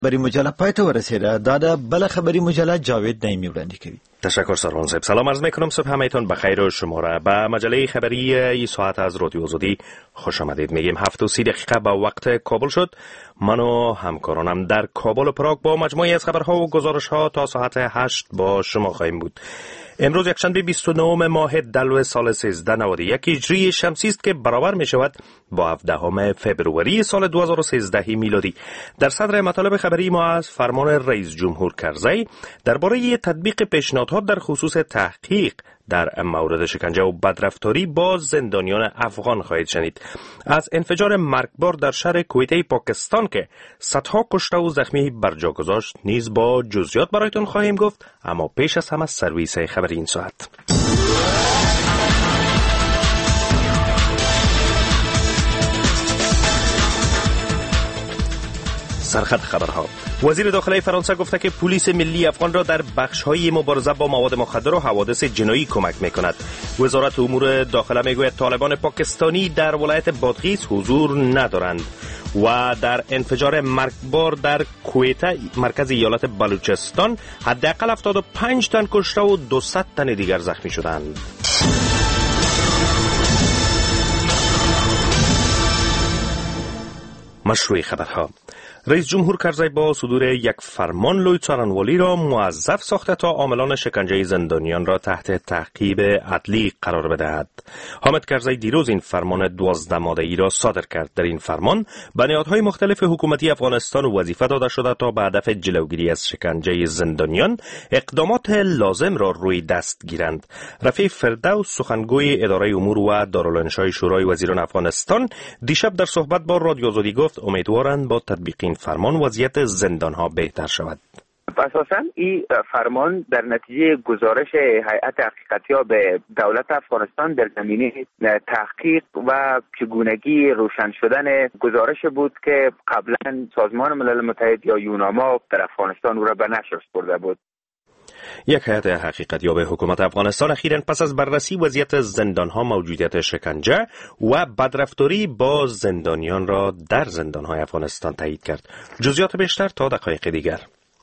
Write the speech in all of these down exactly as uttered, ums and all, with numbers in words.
بری مجله پای تو ورسیده. داده بله خبری مجله جاوید نعیمی وړاندې کوي. تشکر سروان صاحب. سلام عرض میکنم، صبح همایتون بخیر و شما را به مجله خبری این ساعت از رادیو آزادی خوش آمدید میگیم. هفت و سی دقیقه به وقت کابل شد. من و همکارانم در کابل و پراگ با مجموعی از خبرها و گزارشها تا ساعت هشت با شما خواهیم بود. امروز یکشنبه بیست و نه ماه دلو سال سیزده نود و یک هجری شمسی است که برابر می شود با هفدهم فبروری سال دو هزار و سیزده میلادی. در صدر مطالب خبری ما از فرمان رئیس جمهور کرزی درباره تطبیق پیشنهادها در خصوص تحقیق در مورد شکنجه و بدرفتاری با زندانیان افغان خواهید شنید. از انفجار مرگبار در شهر کویته پاکستان که صدها کشته و زخمی بر جا گذاشت نیز با جزئیات برایتان خواهیم گفت، اما پیش از همه سرویس خبری این ساعت. سرخط خبرها. وزیر داخلی فرانسه گفته که پلیس ملی افغان را در بخش‌های مبارزه با مواد مخدر و حوادث جنایی کمک می‌کند. وزارت امور داخله میگوید طالبان پاکستانی در ولایت بادغیس حضور ندارند. و در انفجار مرگبار در کویته مرکز ایالت بلوچستان حداقل هفتاد و پنج تن کشته و دویست تن دیگر زخمی شدند. مشروع خبرها. رئیس جمهور کرزی با صدور یک فرمان لوی څارنوالی را موظف ساخته تا عاملان شکنجه زندانیان را تحت تعقیب عدلی قرار بدهد. حامد کرزی دیروز این فرمان دوازده ماده‌ای را صادر کرد. در این فرمان به نهادهای مختلف حکومتی افغانستان وظیفه داده شده تا به هدف جلوگیری از شکنجه زندانیان اقدامات لازم را روی دست گیرند. رفیع فردوس سخنگوی اداره امور و دارالانشای شورای وزیران افغانستان دیشب در صحبت با رادیو آزادی گفت امیدوارند با تطبیق این فرمان وضعیت زندانها بهتر شود. اساساً این فرمان در نتیجه گزارش هیئت حقیقتیاب دولت افغانستان در زمینه تحقیق و چگونگی روشن شدن گزارش بود که قبلا سازمان ملل متحد یا یوناما در افغانستان او را به نشر سپرده بود. یک هیئت حقیقتیاب حکومت افغانستان اخیراً پس از بررسی وضعیت زندانها موجودیت شکنجه و بدرفتاری با زندانیان را در زندانهای افغانستان تایید کرد. جزئیات بیشتر تا دقایق دیگر.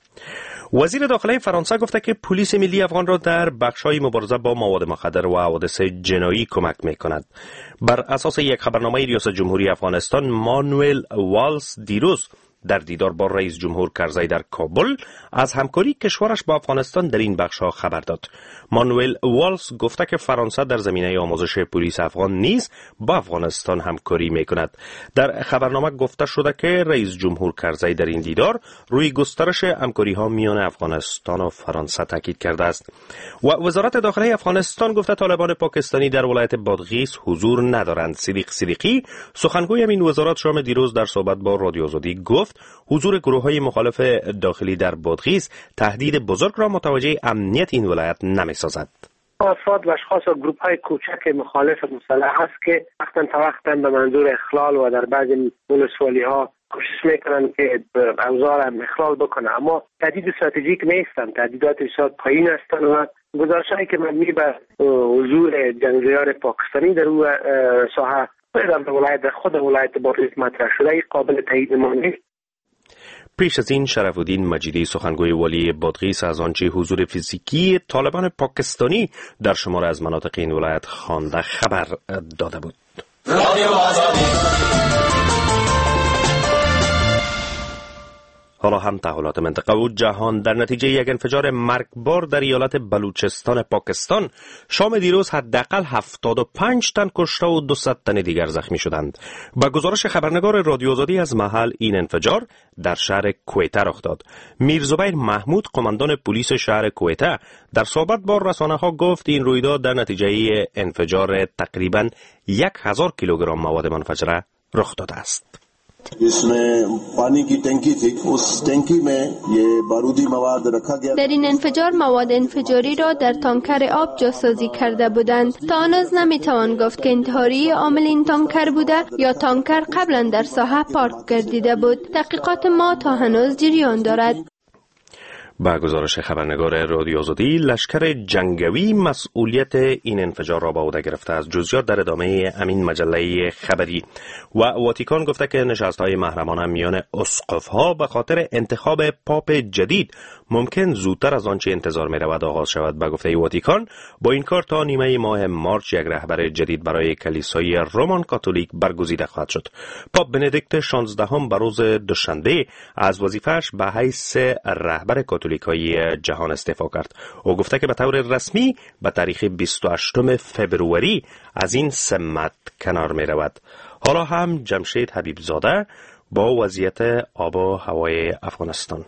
وزیر داخلی فرانسه گفته که پلیس ملی افغان را در بخش‌های مبارزه با مواد مخدر و حوادث جنایی کمک می‌کند. بر اساس یک خبرنامه ریاست جمهوری افغانستان، مانوئل والس دیروز در دیدار با رئیس جمهور کرزی در کابل از همکاری کشورش با افغانستان در این بخش‌ها خبر داد. مانوئل والس گفته که فرانسه در زمینه آموزش پلیس افغان نیز با افغانستان همکاری می‌کند. در خبرنامه گفته شده که رئیس جمهور کرزی در این دیدار روی گسترش همکاری‌ها میان افغانستان و فرانسه تاکید کرده است. و وزارت داخلی افغانستان گفته طالبان پاکستانی در ولایت بادغیس حضور ندارند. صدیق صدیقی سخنگوی این وزارت شام دیروز در صحبت با رادیو آزادی گفت حضور گروه‌های مخالف داخلی در بادغیس تهدید بزرگ را متوجه امنیت این ولایت نمی‌سازد. افراد و اشخاص و گروه‌های کوچک مخالف مسلح است که وقتا تا وقتا به منظور اخلال و در بعضی ولسوالی‌ها کوشش میکنن که اوضاع را اخلال بکنه، اما تهدید استراتژیک نیستن، تهدیدات بسیار پایین هستند و گزارش‌هایی که مبنی بر حضور جنگجویان پاکستانی در اون ساحه در ولایت در خود ولایت بادغیس مطرح شده ای قابل تایید ما نیست. پیش از این شرف الدین مجیدی سخنگوی والی بادغیس از آنچه حضور فیزیکی طالبان پاکستانی در شمار از مناطق این ولایت خوانده خبر داده بود. حالا هم تحولات منطقه و جهان. در نتیجه یک انفجار مرگبار در ایالت بلوچستان پاکستان شام دیروز حداقل هفتاد و پنج تن کشته و دویست تن دیگر زخمی شدند. با گزارش خبرنگار رادیو آزادی از محل این انفجار در شهر کویته رخ داد. میرزبیر محمود قماندان پلیس شهر کویته در صحبت با رسانه‌ها گفت این رویداد در نتیجه انفجار تقریباً یک هزار کیلوگرم مواد منفجره رخ داده است. इसमें पानी की टंकी थी, उस टंकी में ये बारूदी मवाद रखा गया. در این انفجار مواد انفجاری را در تانکر آب جاسازی کرده بودند. تا هنوز نمیتوان گفت که انتحاری عامل این تانکر بوده یا تانکر قبلا در ساحه پارک گردیده بود. تحقیقات ما تا هنوز جریان دارد. با گزارش خبرنگار رادیو آزادی، لشکر جنگوی مسئولیت این انفجار را به عهده گرفته است. جزئیات در ادامه همین مجله خبری. و واتیکان گفته که نشست‌های محرمانه میان اسقف‌ها به خاطر انتخاب پاپ جدید ممکن زودتر از آنچه انتظار می‌رود آغاز شود. به گفته واتیکان، با این کار تا نیمه ماه مارچ یک رهبر جدید برای کلیسای رومان کاتولیک برگزیده خواهد شد. پاپ بندیکت شانزدهم به روز دوشنبه از وظیفه‌اش به حیث رهبر کاتولیکای جهان استعفا کرد. او گفته که به طور رسمی به تاریخ بیست و هشتم فوریه از این سمت کنار می رود. حالا هم جمشید حبیب زاده با وضعیت آب و هوای افغانستان.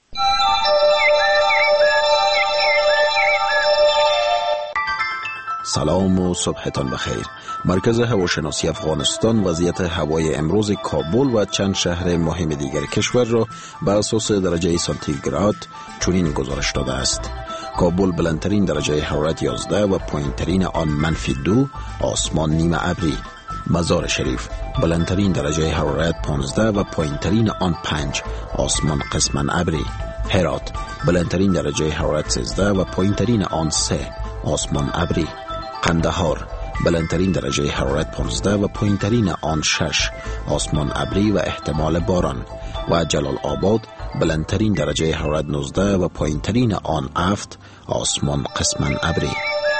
سلام و صبحتان بخیر. مرکز هواشناسی افغانستان وضعیت هوای امروز کابل و چند شهر مهم دیگر کشور را به اساس درجه سانتیگراد چنین گزارش داده است. کابل بلندترین درجه حرارت یازده و پایینترین آن منفی دو، آسمان نیمه ابری. مزار شریف بلندترین درجه حرارت پانزده و پایینترین آن پنج، آسمان قسماً ابری. هرات بلندترین درجه حرارت سیزده و پایینترین آن سه، آسمان ابری. قندهار بلندترین درجه حرارت پانزده و پایینترین آن شش، آسمان ابری و احتمال باران. و جلال آباد بلندترین درجه حرارت نوزده و پایینترین آن هفت، آسمان قسماً ابری.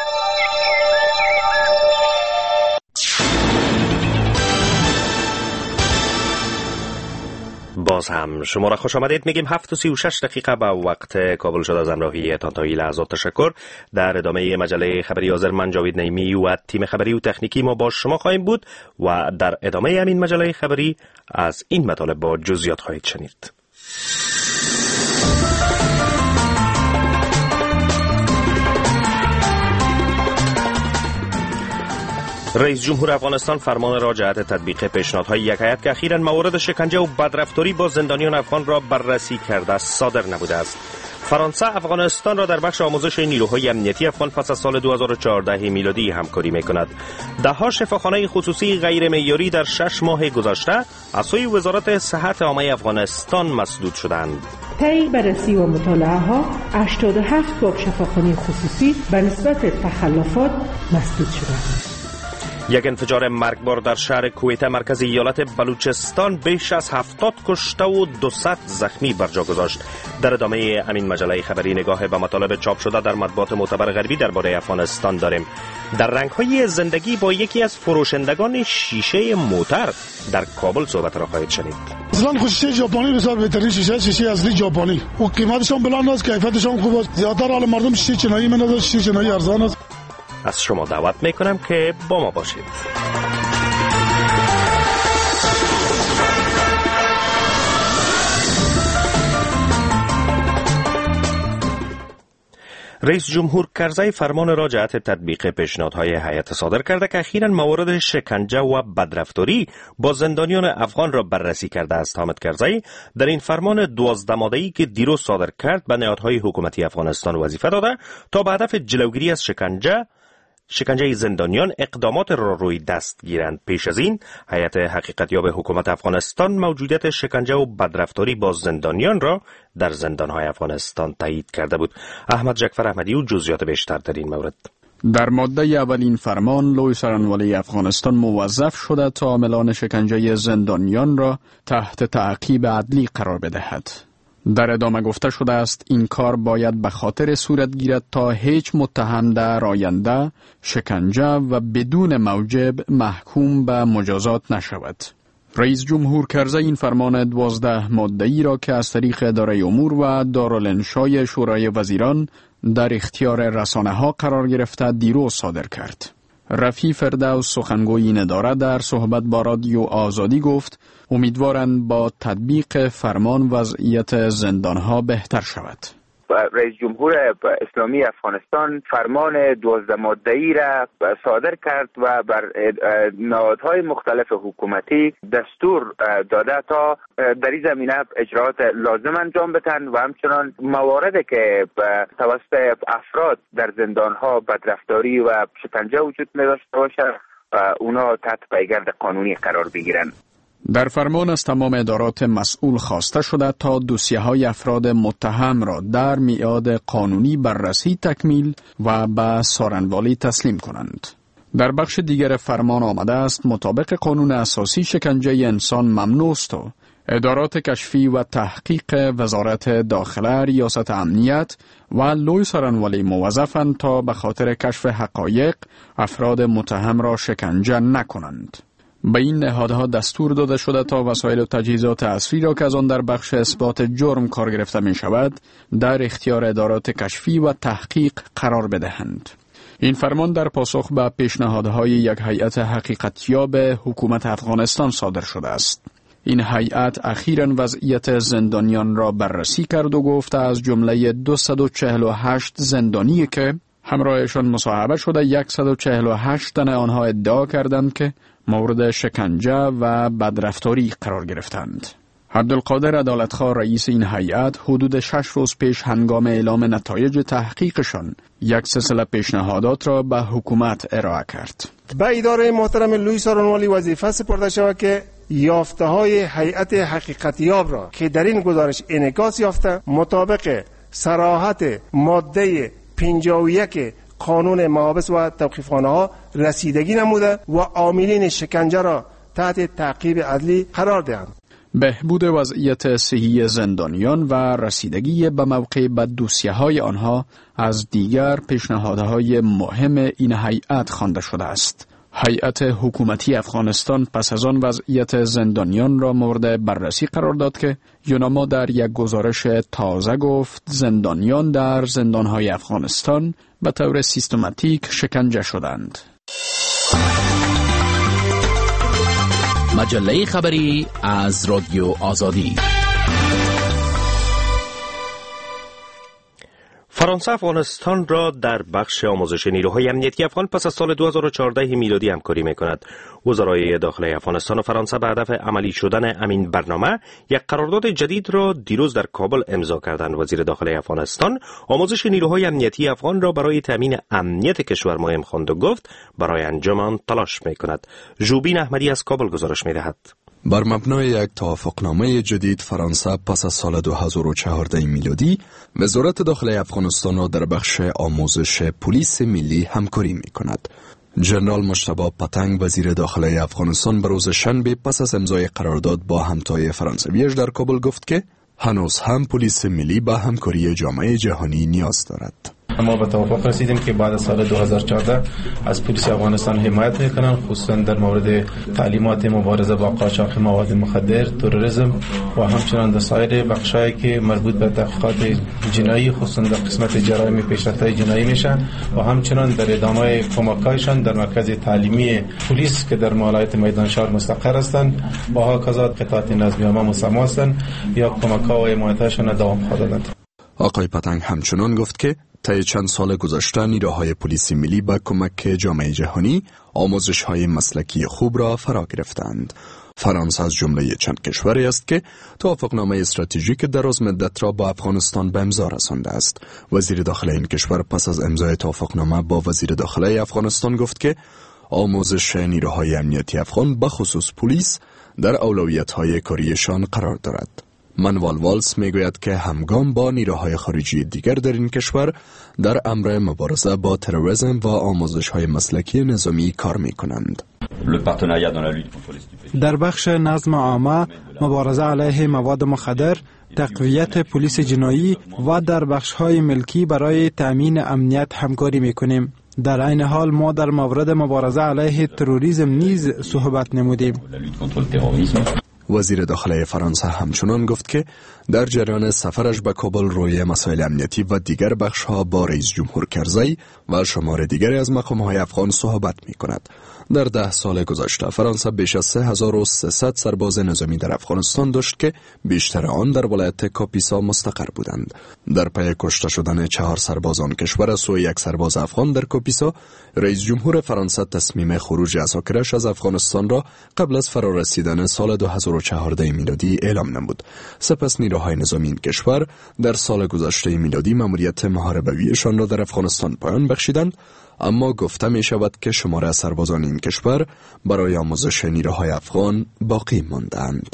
باز هم شما را خوش آمدید میگیم. هفت و سی و شش دقیقه به وقت کابل شد. از همراهی تا این لحظات تشکر. در ادامه مجله خبری حاضر من جاوید نعیمی و تیم خبری و تکنیکی ما با شما خواهیم بود و در ادامه همین مجله خبری از این مطالب با جزئیات خواهید شنید. رئیس جمهور افغانستان فرمان را جهت تطبیق پیشنهادهای یک هیئت که اخیراً موارد شکنجه و بدرفتاری با زندانیان افغان را بررسی کرده صادر نموده است. فرانسه افغانستان را در بخش آموزش نیروهای امنیتی افغان پس از سال دو هزار و چهارده میلادی همکاری می‌کند. ده‌ها شفاخانه خصوصی غیر معیاری در شش ماه گذشته از سوی وزارت صحت عامه افغانستان مسدود شدند. طی بررسی و مطالعه ها هشتاد و هفت باب شفاخانه خصوصی به نسبت تخلفات مسدود شدند. یک انفجار مرگبار در شهر کویته مرکز ایالت بلوچستان بیش از هفتاد کشته و دوصد زخمی بر جا گذاشت. در ادامه همین مجله خبری نگاه به مطالب چاپ شده در مطبوعات معتبر غربی درباره افغانستان داریم. در رنگ‌های زندگی با یکی از فروشندگان شیشه موتر در کابل صحبت را خواهید شنید. اصلا شیشه ژاپنی بسیار بهترین شیشه، شیشه اصلی ژاپنی و قیمتش هم بلند است، کیفیتش هم خوب است. زیادتر حال مردم شیشه چینایی می‌نازند، شیشه چینایی ارزان است. از شما دعوت میکنم که با ما باشید. رئیس جمهور کرزی فرمان را جهت تطبیق پیشنهادهای هیئت صادر کرده که اخیراً موارد شکنجه و بدرفتاری با زندانیان افغان را بررسی کرده است. حامد کرزی در این فرمان دوازده ماده‌ای که دیروز صادر کرد به نهادهای حکومتی افغانستان وظیفه داده تا به هدف جلوگیری از شکنجه شکنجه زندانیان اقدامات را روی دست گیرند. پیش از این هیئت حقیقتیاب حکومت افغانستان موجودیت شکنجه و بدرفتاری با زندانیان را در زندانهای افغانستان تایید کرده بود. احمد جعفر احمدی و جزئیات بیشتر در این مورد. در ماده اولین فرمان لوی سرانوالی افغانستان موظف شده تا عاملان شکنجه زندانیان را تحت تعقیب عدلی قرار بدهد. در ادامه گفته شده است این کار باید به خاطر صورت گیرد تا هیچ متهم در آینده شکنجه و بدون موجب محکوم به مجازات نشود. رئیس جمهور کرزی این فرمان دوازده ماده‌ای را که از طریق اداره امور و دارالانشای شورای وزیران در اختیار رسانه‌ها قرار گرفته دیروز صادر کرد. رفیع فردوس سخنگوی این اداره در صحبت با رادیو آزادی گفت امیدوارند با تطبیق فرمان وضعیت زندانها بهتر شود. رئیس جمهور اسلامی افغانستان فرمان دوازده ماده‌ای را صادر کرد و بر نهادهای مختلف حکومتی دستور داده تا در این زمینه اجراات لازم انجام بدهند و همچنان مواردی که توسط افراد در زندانها بدرفتاری و شکنجه وجود داشته باشد اونا تحت پیگرد قانونی قرار بگیرند. در فرمان از تمام ادارات مسئول خواسته شده تا دوسیه های افراد متهم را در میعاد قانونی بررسی تکمیل و به سارنوالی تسلیم کنند. در بخش دیگر فرمان آمده است مطابق قانون اساسی شکنجه انسان ممنوع است و ادارات کشفی و تحقیق وزارت داخله، ریاست امنیت و لوی سارنوالی موظفند تا به خاطر کشف حقایق افراد متهم را شکنجه نکنند. به این نهادها دستور داده شده تا وسایل و تجهیزات عصری را که از آن در بخش اثبات جرم کار گرفته می شود در اختیار ادارات کشفی و تحقیق قرار بدهند. این فرمان در پاسخ به پیشنهادهای یک هیئت حقیقتیاب حکومت افغانستان صادر شده است. این هیئت اخیراً وضعیت زندانیان را بررسی کرد و گفت از جمله دویست و چهل و هشت زندانی که همراهشان مصاحبه شده صد و چهل و هشت تن آنها ادعا کردند که مورد شکنجه و بدرفتاری قرار گرفتند. عبدالقادر عدالتخواه رئیس این هیئت حدود شش روز پیش هنگام اعلام نتایج تحقیقشان یک سلسله پیشنهادات را به حکومت ارائه کرد. به اداره محترم لوی سارنوالی وظیفه سپرده شود که یافته های هیئت حقیقتیاب را که در این گزارش انعکاس یافته مطابق صراحت ماده پنجاه و یک قانون محابس و توقیفخانه ها رسیدگی نموده و عاملین شکنجه را تحت تعقیب عدلی قرار دهند. بهبود وضعیت صحی زندانیان و رسیدگی به موقع به دوسیه‌های آنها از دیگر پیشنهادهای مهم این هیئت خوانده شده است. هیئت حکومتی افغانستان پس از آن وضعیت زندانیان را مورد بررسی قرار داد که یوناما در یک گزارش تازه گفت زندانیان در زندانهای افغانستان به طور سیستماتیک شکنجه شدند. مجله خبری از رادیو آزادی. فرانسه افغانستان را در بخش آموزش نیروهای امنیتی افغان پس از سال دو هزار و چهارده میلادی همکاری می‌کند. وزرای داخلی افغانستان و فرانسه به هدف عملی شدن همین برنامه یک قرارداد جدید را دیروز در کابل امضا کردند. وزیر داخلی افغانستان آموزش نیروهای امنیتی افغان را برای تامین امنیت کشور مهم خواند و گفت برای انجام آن تلاش می‌کند. ژوبین احمدی از کابل گزارش می‌دهد. بر مبنای یک توافقنامه جدید فرانسه پس از سال دو هزار و چهارده میلادی وزارت داخلی افغانستان را در بخش آموزش پلیس ملی همکاری می کند. جنرال مجتبی پتنگ وزیر داخلی افغانستان به روز شنبه پس از امضای قرارداد با همتای فرانسویش در کابل گفت که هنوز هم پلیس ملی به همکاری جامعه جهانی نیاز دارد. ما به توافق رسیدیم که بعد از سال دو هزار و چهارده از پلیس افغانستان حمایت میکنن، خصوصا در مورد تعلیمات مبارزه با قاچاق مواد مخدر، تروریسم و همچنان در سایر بخشایی که مربوط به تحقیقات جنایی، خصوصا در قسمت جرایم پیشرفته جنایی میشه و همچنان در ادامه کمکایشان در مرکز تعلیمی پلیس که در ولایت میدان شهر مستقر هستند و هاکذا قطعات نظامیه مسمى هستند یا کمک‌ها و حمایتشان دوام خواهد. آقای پتنگ همچنان گفت که طی چند سال گذشته نیروهای پلیس ملی با کمک جامعه جهانی آموزش‌های مسلکی خوب را فرا گرفتند. فرانسه از جمله چند کشوری است که توافقنامه استراتژیک دراز مدت را با افغانستان به امضا رسانده است. وزیر داخلی این کشور پس از امضای توافقنامه با وزیر داخلی افغانستان گفت که آموزش نیروهای امنیتی افغان به خصوص پلیس در اولویت‌های کاریشان قرار دارد. منوال والس میگوید که همگام با نیروهای خارجی دیگر در این کشور در امر مبارزه با تروریسم و آموزش‌های مسلکی نظامی کار می‌کنند. در بخش نظم عامه، مبارزه علیه مواد مخدر، تقویت پلیس جنایی و در بخش‌های ملکی برای تأمین امنیت همکاری می‌کنیم. در عین حال ما در مورد مبارزه علیه تروریسم نیز صحبت نمودیم. وزیر داخلی فرانسه همچنان گفت که در جریان سفرش به کابل روی مسائل امنیتی و دیگر بخش‌ها با رئیس جمهور کرزی و شمار دیگری از مقام‌های افغان صحبت می‌کند. در ده سال گذشته فرانسه بیش از سه هزار و سیصد سرباز نظامی در افغانستان داشت که بیشتر آن در ولایت کاپیسا مستقر بودند. در پی کشته شدن چهار سرباز آن کشور از سوی یک سرباز افغان در کاپیسا، رئیس جمهور فرانسه تصمیم خروج عساکرش از افغانستان را قبل از فرارسیدن سال دو هزار و و چهارده میلادی اعلام نمود. سپس نیروهای نظامی این کشور در سال گذشته میلادی مأموریت محاربویشان را در افغانستان پایان بخشیدند، اما گفته می شود که شمار سربازان این کشور برای آموزش نیروهای افغان باقی ماندند.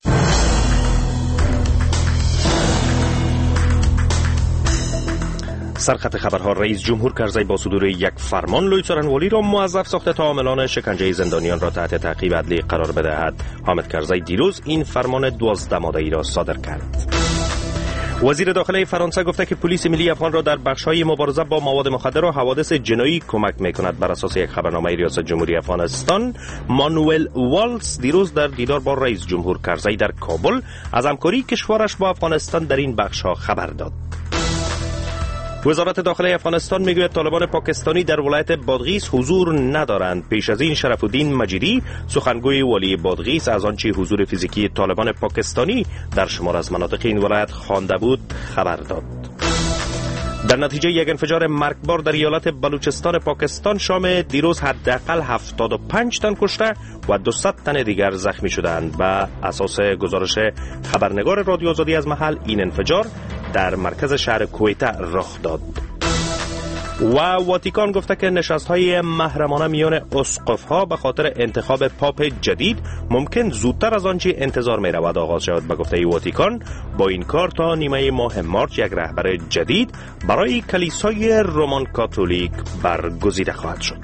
سرخط خبرها: رئیس جمهور کرزی با صدور یک فرمان لوی سارنوالی را موظف ساخته تا عاملان شکنجه زندانیان را تحت تعقیب عدلی قرار بدهد. حامد کرزی دیروز این فرمان دوازده ماده‌ای را صادر کرد. وزیر داخلی فرانسه گفته که پلیس ملی افغان را در بخش‌های مبارزه با مواد مخدر و حوادث جنایی کمک می‌کند. بر اساس یک خبرنامه ریاست جمهوری افغانستان، مانوئل والز دیروز در دیدار با رئیس جمهور کرزی در کابل از همکاری کشورش با افغانستان در این بخش‌ها خبر داد. وزارت داخلی افغانستان میگوید طالبان پاکستانی در ولایت بادغیس حضور ندارند. پیش از این شرف الدین مجیدی سخنگوی والی بادغیس از آنچه حضور فیزیکی طالبان پاکستانی در شمار از مناطق این ولایت خوانده بود خبر داد. در نتیجه یک انفجار مرگبار در ایالت بلوچستان پاکستان شام دیروز حداقل هفتاد و پنج تن کشته و دویست تن دیگر زخمی شدند. و اساس گزارش خبرنگار رادیو آزادی از محل، این انفجار در مرکز شهر کویته رخ داد. و واتیکان گفته که نشست‌های محرمانه میان اسقف‌ها به خاطر انتخاب پاپ جدید ممکن زودتر از آنچه انتظار می‌رود آغاز شود. به گفته واتیکان با این کار تا نیمه ماه مارچ یک رهبر جدید برای کلیسای رومان کاتولیک برگزیده خواهد شد.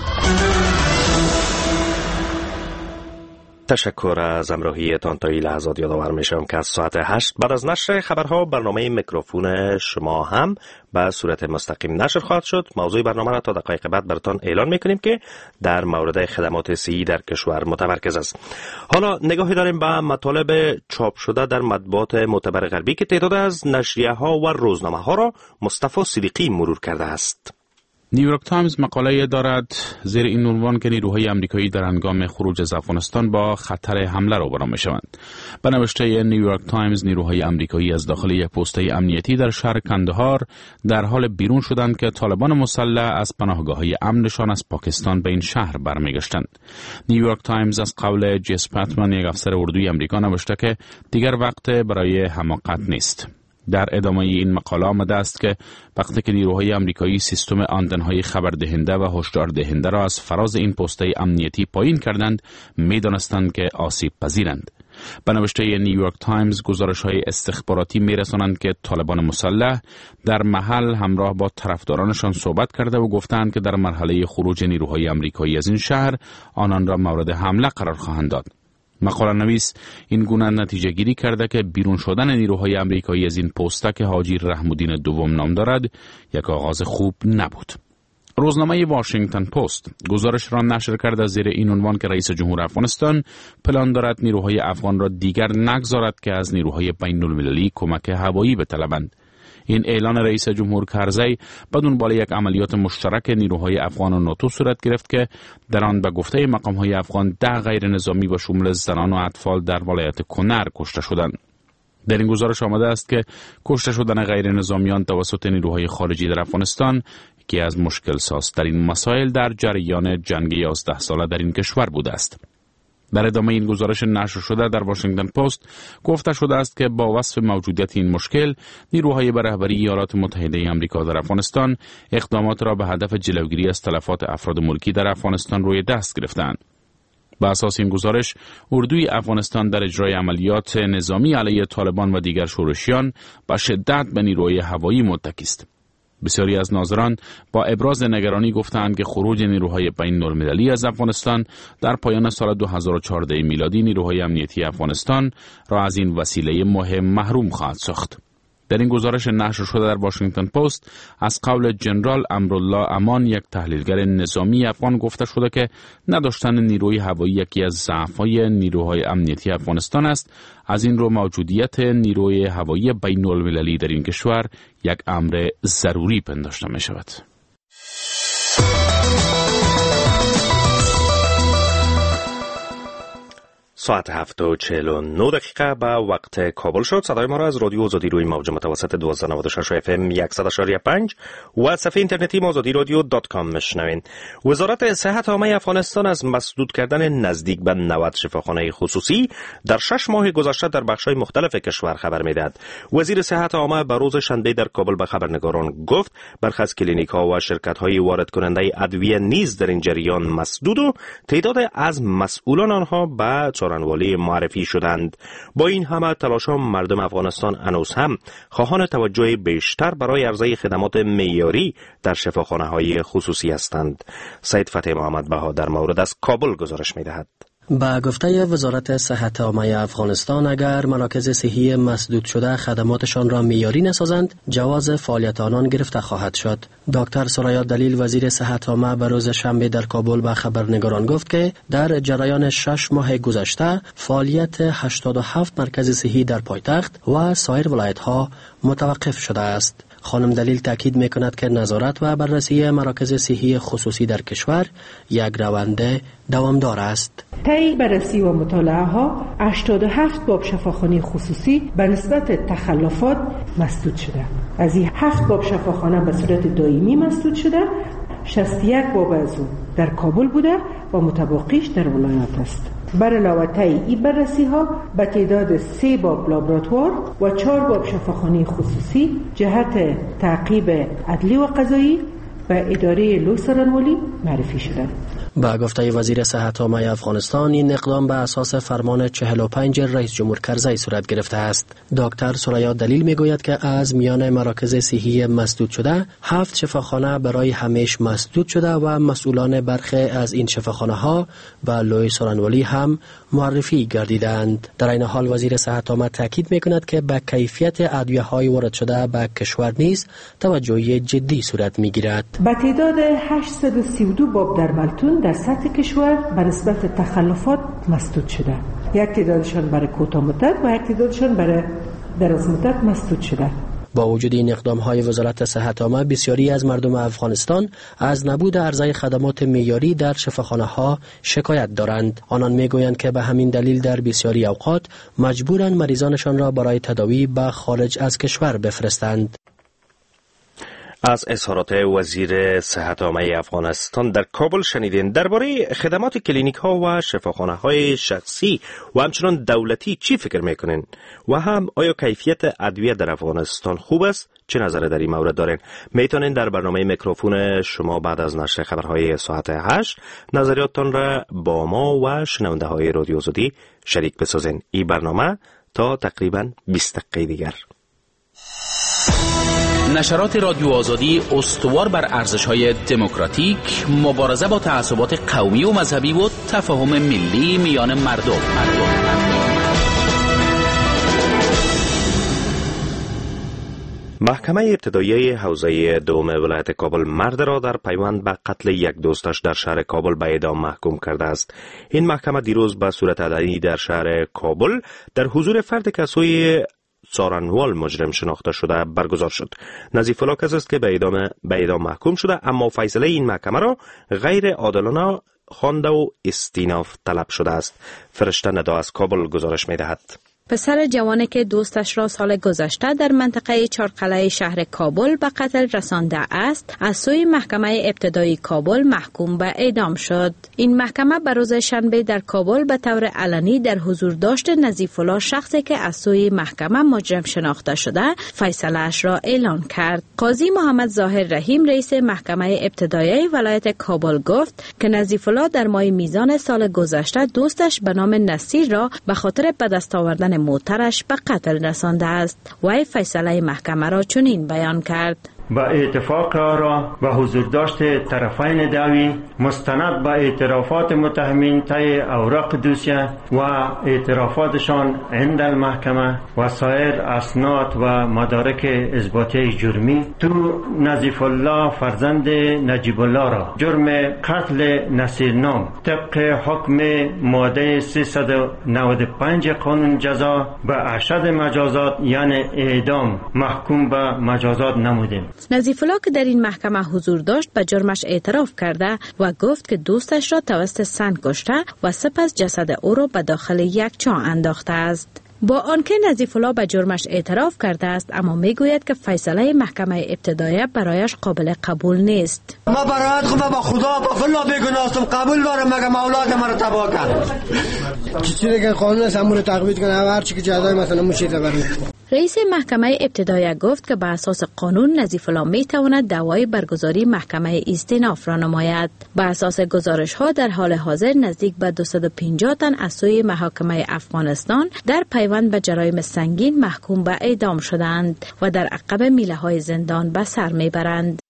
تشکر از همراهیتان. تا این لحظات یادآور میشم که از ساعت هشت بعد از نشر خبرها برنامه میکروفون شما هم به صورت مستقیم نشر خواهد شد. موضوع برنامه را تا دقایق بعد براتان اعلان میکنیم که در مورد خدمات صحی در کشور متمرکز است. حالا نگاهی داریم به مطالب چاپ شده در مطبوعات معتبر غربی که تعداد از نشریه ها و روزنامه ها را مصطفی صدیقی مرور کرده است. نیویورک تایمز مقاله دارد زیر این عنوان که نیروهای آمریکایی در هنگام خروج از افغانستان با خطر حمله روبرو می‌شوند. به نوشته نیویورک تایمز، نیروهای آمریکایی از داخل یک پسته امنیتی در شهر کندهار در حال بیرون شدند که طالبان مسلح از پناهگاه‌های امنشان از پاکستان به این شهر برمیگشتند. نیویورک تایمز از قول جیس پاتمن، یک افسر اردوی آمریکا، نوشته که دیگر وقت برای حماقت نیست. در ادامه این مقاله آمده است که وقتی که نیروهای آمریکایی سیستم آندنهای خبردهنده و هشدار دهنده را از فراز این پسته امنیتی پایین کردند، می‌دانستند که آسیب پذیرند. به نوشته نیویورک تایمز، گزارش‌های استخباراتی می‌رسانند که طالبان مسلح در محل همراه با طرفدارانشان صحبت کرده و گفتند که در مرحله خروج نیروهای آمریکایی از این شهر آنان را مورد حمله قرار خواهند داد. مقاله نویس این گونه نتیجه گیری کرده که بیرون شدن نیروهای آمریکایی از این پسته که حاجی رحم‌الدین دوم نام دارد یک آغاز خوب نبود. روزنامه واشنگتن پست گزارش را نشر کرده زیر این عنوان که رئیس جمهور افغانستان پلان دارد نیروهای افغان را دیگر نگذارد که از نیروهای بین المللی کمک هوایی بطلبند. این اعلان رئیس جمهور کرزی به دنبال یک عملیات مشترک نیروهای افغان و ناتو صورت گرفت که در آن به گفته مقام‌های افغان ده غیر نظامی با شمول زنان و اطفال در ولایت کنر کشته شدند. در این گزارش آمده است که کشته شدن غیر نظامیان توسط نیروهای خارجی در افغانستان یکی از مشکل سازترین مسائل در جریان جنگ یازده ساله در این کشور بوده است. در ادامه این گزارش نشر شده در واشنگتن پست گفته شده است که با وصف موجودیت این مشکل، نیروهای به رهبری ایالات متحده آمریکا در افغانستان اقدامات را به هدف جلوگیری از تلفات افراد ملکی در افغانستان روی دست گرفتند. بر اساس این گزارش، اردوی افغانستان در اجرای عملیات نظامی علیه طالبان و دیگر شورشیان با شدت به نیروی هوایی متکی است. بسیاری از ناظران با ابراز نگرانی گفتند که خروج نیروهای بین المللی از افغانستان در پایان سال دو هزار و چهارده میلادی نیروهای امنیتی افغانستان را از این وسیله مهم محروم خواهد ساخت. در این گزارش نشر شده در واشنگتن پست از قول جنرال امرالله امان، یک تحلیلگر نظامی افغان، گفته شده که نداشتن نیروی هوایی یکی از ضعف‌های نیروهای امنیتی افغانستان است. از این رو موجودیت نیروی هوایی بین المللی در این کشور یک امر ضروری پنداشته می شود. ساعت هفت و چهل و نه دقیقه به وقت کابل شد. صدای ما را از رادیو آزادی روی موج متوسط دویست و نود و شش اف ام صد و پنج و صفحه اینترنتی آزادی رادیو دات کام میشنوین. وزارت صحت عامه افغانستان از مسدود کردن نزدیک به نود شفاخانه خصوصی در شش ماه گذشته در بخش‌های مختلف کشور خبر میدهد. وزیر صحت عامه به روز شنبه در کابل به خبرنگاران گفت برخی از کلینیک‌ها و شرکت‌های وارد کننده ادویه نیز در این جریان مسدود و تعداد از مسئولان آنها به څارنوالی معرفی شدند. با این همه تلاش مردم افغانستان هنوز هم خواهان توجه بیشتر برای عرضه خدمات معیاری در شفاخانه‌های خصوصی هستند. سید فتح محمد بها در مورد از کابل گزارش می‌دهد. با گفته وزارت صحت عامه افغانستان اگر مراکز صحی مسدود شده خدماتشان را معیاری نسازند جواز فعالیت آنان گرفته خواهد شد. دکتر ثریا دلیل وزیر صحت عامه به روز شنبه در کابل به خبرنگاران گفت که در جریان شش ماه گذشته فعالیت هشتاد و هفت مرکز صحی در پایتخت و سایر ولایت‌ها متوقف شده است. خانم دلیل تاکید می‌کند که نظارت و بررسی مراکز صحی خصوصی در کشور یک روند دوامدار است. طی بررسی و مطالعه ها هشتاد و هفت باب شفاخانه خصوصی به نسبت تخلفات مسدود شده. از این هفت باب شفاخانه به صورت دائمی مسدود شده، شصت و یک باب از او در کابل بوده و متبقیش در ولایات است. بر علاوه طی این بررسی ها به تعداد سه باب لابراتوار و چهار باب شفاخانه خصوصی جهت تعقیب عدلی و قضایی به اداره لوی سرانوالی معرفی شده. با گفته وزیر صحت عامه افغانستان این اقدام به اساس فرمان چهل و پنج رئیس جمهور کرزی صورت گرفته است. دکتر ثریا دلیل میگوید که از میان مراکز صحی مسدود شده هفت شفاخانه برای همیشه مسدود شده و مسئولان برخی از این شفاخانه ها به لوی سرانوالی هم معرفی گردیدند. در این حال وزیر صحت عامه تاکید میکند که به کیفیت ادویه های وارد شده به کشور نیز توجه جدی صورت میگیرد. به تعداد هشتصد و سی و دو باب درملتون در سطح کشور به نسبت تخلفات مسدود شده. یک تعدادشان برای کوتاه مدت و یک تعدادشان برای دراز مدت مسدود شده. با وجود این اقدام‌های وزارت صحت عامه بسیاری از مردم افغانستان از نبود عرضه خدمات معیاری در شفاخانه‌ها شکایت دارند. آنان می‌گویند که به همین دلیل در بسیاری اوقات مجبورند مریضانشان را برای تداوی به خارج از کشور بفرستند. از اظهارات وزیر صحت عامه افغانستان در کابل شنیدین. درباره خدمات کلینیک ها و شفاخانه های شخصی و همچنان دولتی چی فکر میکنین؟ و هم آیا کیفیت ادویه در افغانستان خوب است؟ چه نظر در این مورد دارین؟ میتونین در برنامه میکروفون شما بعد از نشر خبرهای ساعت هشت نظریاتتان را با ما و شنونده های رادیو آزادی شریک بسازین. این برنامه تا تقریبا بیست دقیقه دیگر. نشرات رادیو آزادی استوار بر ارزش‌های دموکراتیک، مبارزه با تعصبات قومی و مذهبی و تفاهم ملی میان مردم. مردم. محکمه ابتدایی حوزه دوم ولایت کابل مرد را در پیوند به قتل یک دوستش در شهر کابل به اعدام محکوم کرده است. این محکمه دیروز به صورت علنی در شهر کابل در حضور فرد که سوی څارنوال مجرم شناخته شده برگزار شد. نظیف الله کس است که به اعدام به اعدام محکوم شده، اما فیصله این محکمه را غیر عادلانه خوانده و استیناف طلب شده است. فرشته ندا از کابل گزارش می‌دهد. پسر جوانی که دوستش را سال گذشته در منطقه چارقلعه شهر کابل به قتل رسانده است، از سوی محکمه ابتدایی کابل محکوم به اعدام شد. این محکمه به روز شنبه در کابل به طور علنی در حضور داشت نظیف الله، شخصی که از سوی محکمه مجرم شناخته شده، فیصله اش را اعلان کرد. قاضی محمد ظاهر رحیم رئیس محکمه ابتدایی ولایت کابل گفت که نظیف الله در ماه میزان سال گذشته دوستش به نام نصیر را به خاطر به دست آوردن موترش به قتل رسانده است. وی فیصله محکمه را چنین بیان کرد: با اتفاق آرا و حضور داشت طرفین دعوی مستند به اعترافات متهمین طی اوراق دوسیه و اعترافاتشان عند المحکمه و سایر اسناد و مدارک اثباتی جرمی، تو نظیف الله فرزند نجیب الله را جرم قتل نصیر نام طبق حکم ماده سیصد و نود و پنج قانون جزا به اشد مجازات یعنی اعدام محکوم به مجازات نمودیم. نظیف الله که در این محکمه حضور داشت به جرمش اعتراف کرده و گفت که دوستش را توسط سنگ کشته و سپس جسد او را به داخل یک چاه انداخته است. با آنکه نظیف الله به جرمش اعتراف کرده است، اما میگوید که فیصله محکمه ابتداییه برایش قابل قبول نیست. ما برایت خود با خدا با فلا بیگناستم، قبول دارم مگه اولاد ما رو تباه کرد. چیزی که قانون است همون رو تقویت کنه، هر چی که جزای مثلا مشیده برید. رئیس محکمه ابتداییه گفت که به اساس قانون نظیف الله می تواند دعوای برگزاری محکمه استئناف را نماید. به اساس گزارش ها در حال حاضر نزدیک به دویست و پنجاه تن از سوی محاکمه افغانستان در پیوند به جرایم سنگین محکوم به اعدام شدند و در عقب میله های زندان به سر می برند.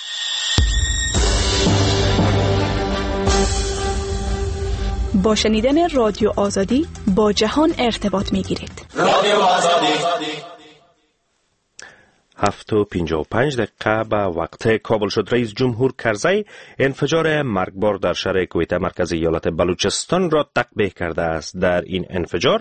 با شنیدن رادیو آزادی با جهان ارتباط می گیرید. رادیو آزادی. هفت و پنجاه و پنج دقیقه به وقت کابل شد. رئیس جمهور کرزی انفجار مرگبار در شهر کویته مرکز ایالت بلوچستان را تقبیح کرده است. در این انفجار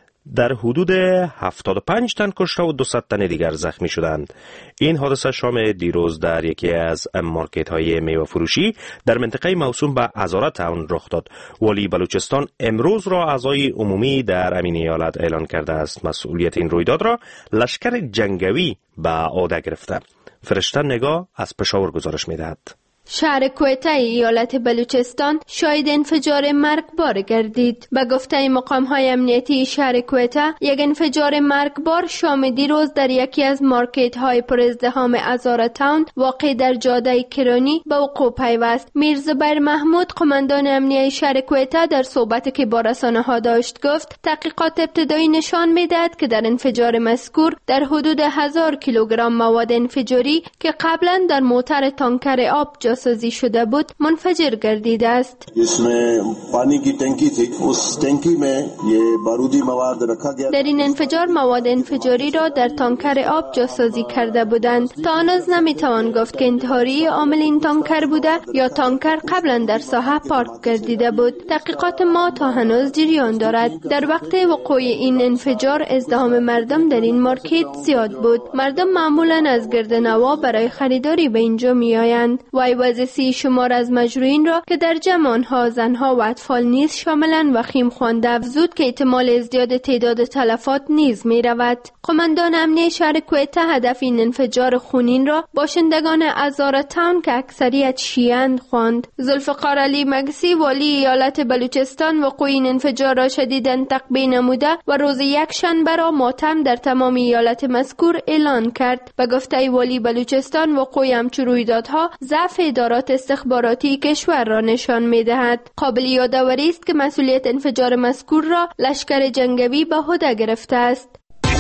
در حدود هفتاد و پنج تن کشته و دویست تن دیگر زخمی شدند. این حادثه شام دیروز در یکی از مارکت های میوه فروشی در منطقه موسوم به هزاره تاون رخ داد. والی بلوچستان امروز را اعضای عمومی در امین ایالت اعلان کرده است. مسئولیت این رویداد را لشکر جنگاوی به عهده گرفته. فرشته نگاه از پشاور گزارش می‌دهد. شهر کویته ایالت بلوچستان شاهد انفجار مرگبار گردید. به گفته مقام‌های امنیتی شهر کویته، یک انفجار مرگبار شام دیروز در یکی از مارکت‌های پر ازدحام هزاره تاون واقع در جاده کرانی به وقوع پیوست. میرزبیر محمود، قماندان امنیتی شهر کویته، در صحبتی که با رسانه‌ها داشت گفت تحقیقات ابتدایی نشان می‌دهد که در انفجار مذکور در حدود هزار کیلوگرم مواد انفجاری که قبلا در موتر تانکر آب سازی شده بود منفجر گردیده است. इसमें पानी की टंकी थी, उस टंकी में ये बारूदी مواد रखा गया. در این انفجار مواد انفجاری را در تانکر آب جاسازی کرده بودند. تا هنوز نمیتوان گفت که انتحاری عامل این تانکر بوده یا تانکر قبلا در ساحه پارک گردیده بود. تحقیقات ما تا هنوز جریان دارد. در وقت وقوع این انفجار ازدحام مردم در این مارکت زیاد بود. مردم معمولا از گردنوا برای خریداری به اینجا میآیند. وای وزسی شمار از مجروحین را که در جمع آنها زنها و اطفال نیز شاملند وخیم خوانده افزود که احتمال ازدیاد تعداد تلفات نیز می رود. قماندان امنیتی شهر کویته هدف این انفجار خونین را باشندگان هزاره تاون که اکثریت شیعه‌اند خواند. ذوالفقار علی مگسی، والی ایالت بلوچستان، وقوع این انفجار را شدیداً تقبیح نموده و روز یکشنبه را ماتم در تمام ایالت مذکور اعلان کرد. به گفته والی بلوچستان، وقوع همچون رویدادها ضعف ادارات استخباراتی کشور را نشان می‌دهد. قابل یادآوری است که مسئولیت انفجار مذکور را لشکر جنگاوی به عهده گرفته است.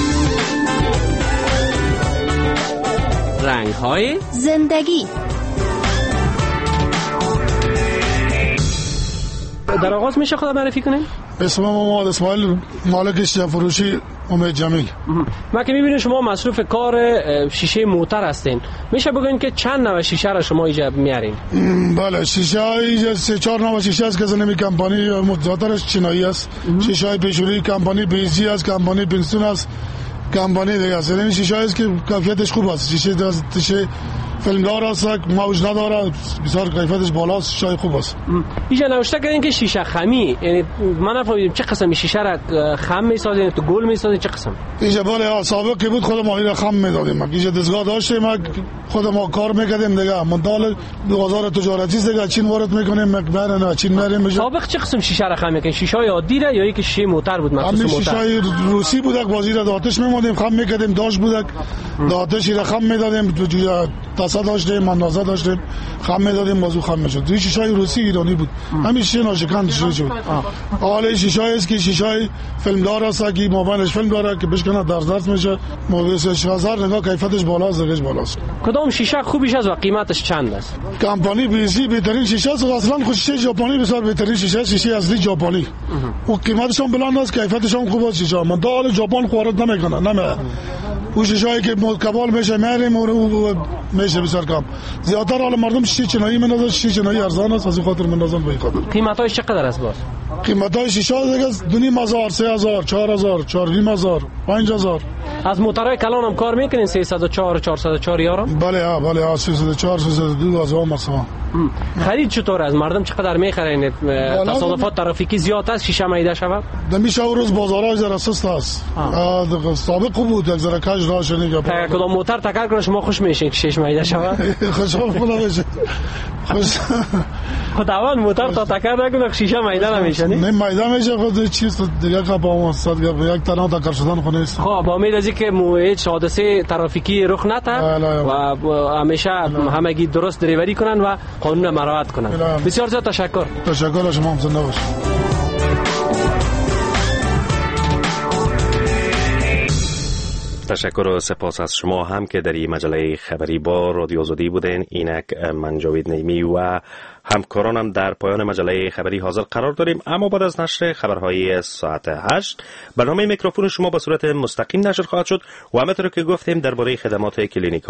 رنگ‌های زندگی. در آغاز میشه خدا معرفی کنیم؟ اسم ما محمد اسماعیل، مالک شیشه فروشی امید جمیل. ما که میبینیم شما مصروف کار شیشه موتر هستین، میشه بگین که چند نوع شیشه را شما اینجا میارین؟ بله، شیشه اینجا سه چهار نوع شیشه است که از نمی کمپانی متضادرش چینایی است. شیشه های پیشوری کمپانی بیزی است، کمپانی پینسون است، کمپانی دیگه است. این شیشه است که کیفیتش خوب است. شیشه شیشه فیلمدار است، موج نداره، بسیار کیفیتش بالاست، شیشه خوب است. اینجا نوشته کردین که شیشه خمی، یعنی من نفهمیدم چه قسم شیشه را خم میسازین تو گل میسازین، چه قسم؟ اینجا بله سابق که بود خود ما این خم میدادیم. اینجا دستگاه داشتیم، خود ما کار میکردیم دیگه. منتال بازار تجارتی دیگه چین وارد میکنیم، مکبر نه چین میریم. سابق چه قسم شیشه را خم میکنین؟ شیشه های عادی را یا یک شیشه موتر بود؟ مخصوص موتر. همین شیشه روسی بود، بازی را آتش میموندیم، خم میکردیم، داش بود، آتشی را خم میدادیم، تاسا داشتیم، اندازه داشتیم، خم میدادیم، بازو خم میشد. این شیشه روسی ایرانی بود. همین شیشه ناشکن شد. حالا شیشه است که شیشه فیلمدار است که موبایلش فیلم داره که بشکنه در درس میشه. موبایل شش هزار نگاه کیفیتش بالاست، رنگش بالاست. کدام شیشه خوبیش است و قیمتش چند است؟ کمپانی بیزی بهترین شیشه است. اصلا خود شیشه ژاپنی بسیار بهترین شیشه است. شیشه اصلی ژاپنی. و قیمتش هم بلند است، کیفیتش هم خوب است. شیشه من دال ژاپن خورد نمیکنه، نمیره. اون شیشه‌ای که کبال میشه میریم و میشه بسیار کم. زیادتر حال مردم شیشه چینایی می‌نازن، شیشه چینایی ارزان است، از این خاطر می‌نازن به این خاطر. قیمت‌هاش چقدر است باز؟ قیمت‌های شیشه دیگه دو نیم هزار، سه هزار، چهار هزار، چهار نیم هزار، پنج هزار. از موترهای کلان هم کار میکنین سیصد و چهار چهارصد و چهار یارم؟ بله ها بله ها سیصد و چهار سیصد و دو از اون مثلا. خرید چطور از مردم چقدر میخرین؟ تصادفات ترافیکی زیاد است شیشه میده شود؟ نمیشه روز بازارها ذره سست است. سابق بود یک ذره کج راش نگه. کدام موتر تکر کنه شما خوش میشین که شش میده شود؟ خوشحال میشه. خوش خداوند موتر تا تکر نکنه شیشه میده نمیشه نه؟ نه میده میشه خود چیز دیگه که با ما صد یک تنها تکر شدن خونه است. خب با امید از اینکه هیچ حادثه ترافیکی رخ نده و همیشه همگی درست دریوری کنن و قانون مراعات کنن. بسیار زیاد تشکر. تشکر از شما. زنده باشید. تشکر و سپاس از شما هم که در این مجله خبری با رادیو آزادی بودین. اینک من جاوید نیمی و همکارانم در پایان مجله خبری حاضر قرار داریم، اما بعد از نشر خبرهای ساعت هشت برنامه میکروفون شما به صورت مستقیم نشر خواهد شد و همونطور که گفتیم درباره خدمات کلینیک